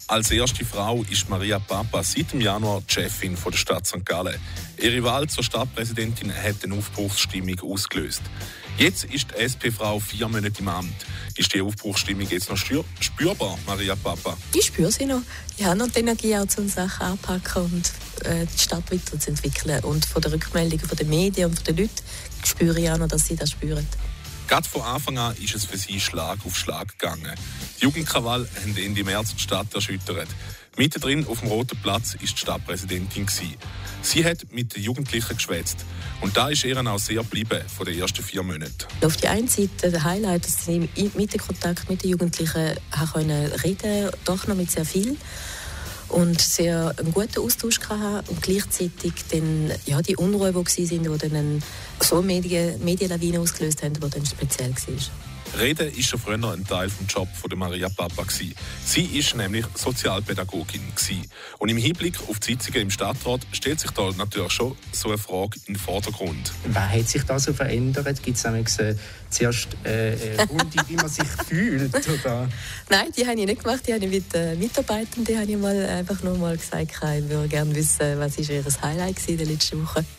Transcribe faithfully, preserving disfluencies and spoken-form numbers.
Als erste Frau ist Maria Papa seit dem Januar die Chefin der Stadt Sankt Gallen. Ihre Wahl zur Stadtpräsidentin hat eine Aufbruchsstimmung ausgelöst. Jetzt ist die S P-Frau vier Monate im Amt. Ist die Aufbruchsstimmung jetzt noch spürbar, Maria Papa? Ich spüre sie noch. Ich habe noch die Energie, auch um Sachen anzupacken und äh, die Stadt weiterzuentwickeln. Und von den Rückmeldungen der Medien und von den Leuten spüre ich auch noch, dass sie das spüren. Gerade von Anfang an ist es für sie Schlag auf Schlag gegangen. Die Jugendkrawall haben Ende März die Stadt erschüttert. Mittendrin auf dem Roten Platz war die Stadtpräsidentin. Sie hat mit den Jugendlichen geschwätzt. Und da ist ihr auch sehr geblieben von den ersten vier Monaten. Auf der einen Seite der Highlight, dass ich mit dem Kontakt mit den Jugendlichen reden konnte, doch noch mit sehr viel. Und sehr einen guten Austausch hatte. Und gleichzeitig dann, ja, die Unruhe, die waren, die dann so Medien, Medienlawinen ausgelöst haben, die dann speziell war. Reden war schon früher ein Teil des Jobs von Maria Papa. Sie war nämlich Sozialpädagogin. Und im Hinblick auf die Sitzungen im Stadtrat stellt sich da natürlich schon so eine Frage in den Vordergrund. Was hat sich da so verändert? Gibt es äh, zuerst äh, eine Runde, wie man sich fühlt? Oder? Nein, die habe ich nicht gemacht. Die habe ich mit äh, Mitarbeitern die habe ich mal einfach nur mal gesagt, ich würde gerne wissen, was ist ihr Highlight in der letzten Woche.